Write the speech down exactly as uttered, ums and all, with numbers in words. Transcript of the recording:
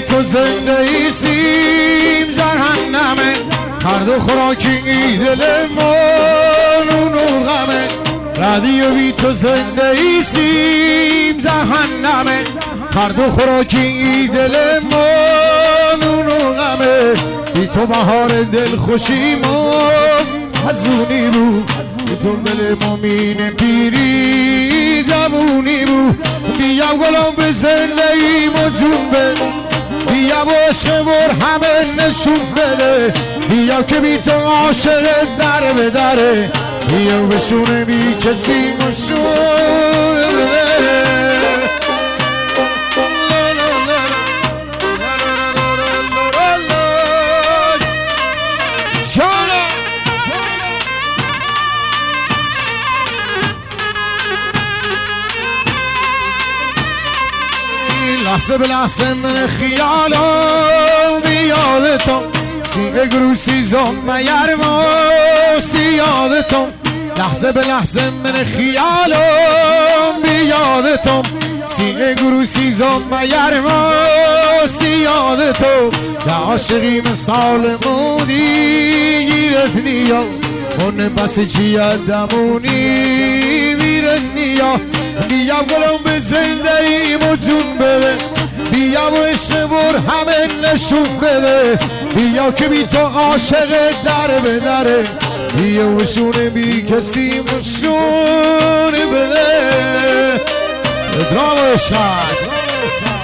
تو زنده ایسیم جهنمه، هر دو خوراکی دل ما نون و غمه. رادیو بی تو زنده ایسیم جهنمه، هر دو خوراکی دل ما نون و غمه. بی تو بهار دل خوشی ما حزونی بود، بی تو دل مومین پیری جوونی بود. بیا گلم به زنده ایم و جون بده، بیا با عشق بر همه نشون بده. بیا که بی تو عاشق در به دره، بیا بشونه بی کسی مشون بده. لحظه به لحظه من خیالم بیادتم، سیگه گروسی زم میرما سیادتم. لحظه به لحظه من خیالم بیادتم، سیگه گروسی زم میرما سیادتم. یا عاشقی مثال مودی گیرت نیا، من بس چی دمونی میرت نیا. بیا گلم به زنده ایم و جون بده، بیا و عشق بر همه نشون بده. بیا که بی تو عاشق در به دره، بیا و شونه بی کسی مشون بده. درام عشق هست.